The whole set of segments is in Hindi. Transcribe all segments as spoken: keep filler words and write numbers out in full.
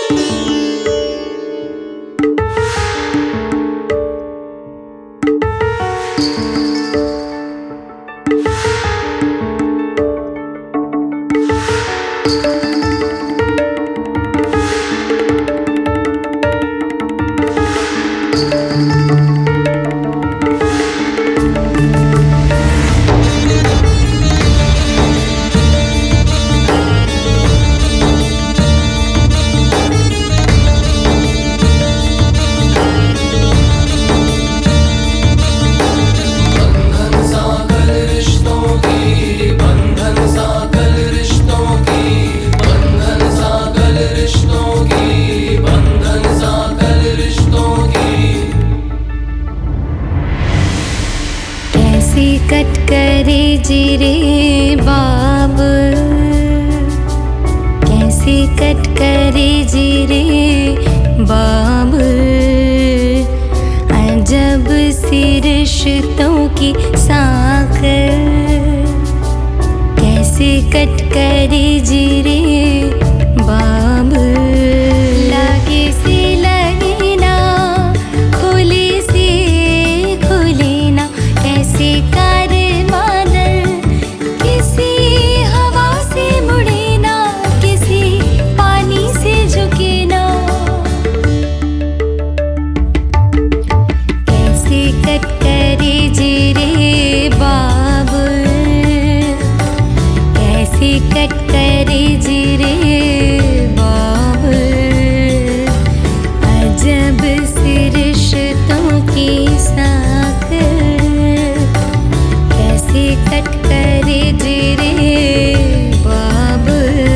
कट करे जिरे बाब, कैसे कट करे जिरे बाब। अजब सी रिश्तों की साखर, कैसे कट करे जिरे बाब। लागे से लगे ना, खुले से खुले ना, कैसे कर मानर किसी हवा से मुड़े ना, किसी पानी से झुके ना। कैसे कट करे जिरे बाब, कैसे कट करे जिरे बाब। अजब सी रिश्तों की साखर, कैसे कट करे जिरे बाब।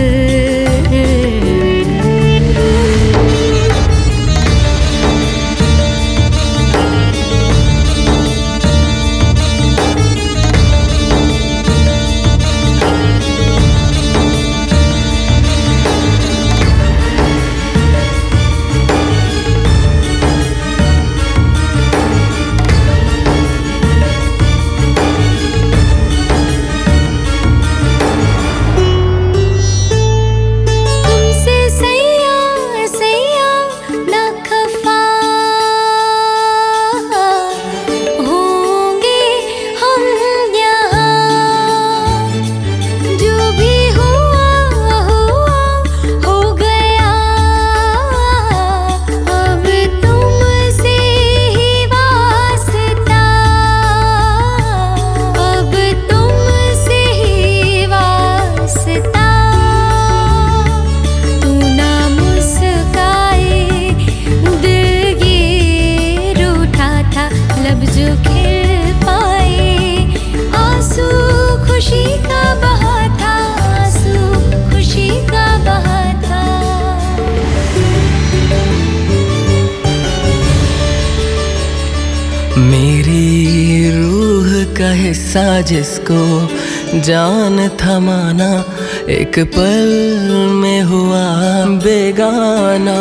मेरी रूह का हिस्सा जिसको जान थमाना, एक पल में हुआ बेगाना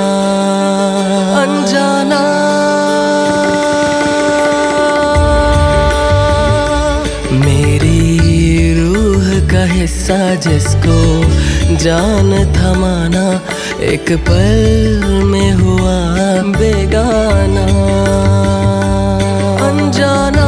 अनजाना। मेरी रूह का हिस्सा जिसको जान थमाना, एक पल में हुआ बेगाना अनजाना।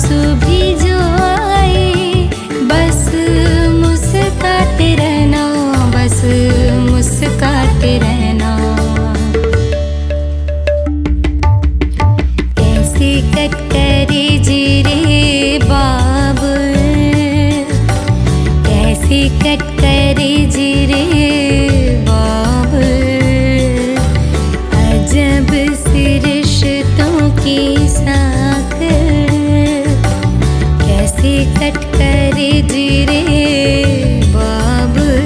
आंसू भी जो आए बस मुस्कुराते रहना, बस मुस्कुराते रहना। कैसे कट करे जी रे बाबुल, कैसे कट करे जी रे बाबुल। अजब सी रिश्तों की साकर, कैसे कट करे जी रे बाबुल।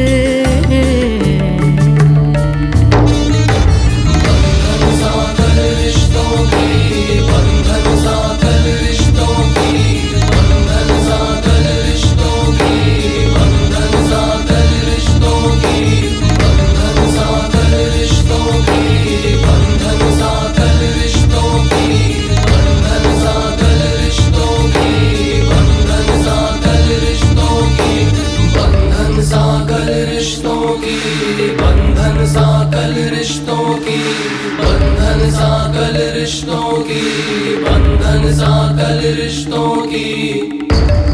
बंधन साकल रिश्तों की, बंधन साकल रिश्तों की, बंधन साकल रिश्तों की।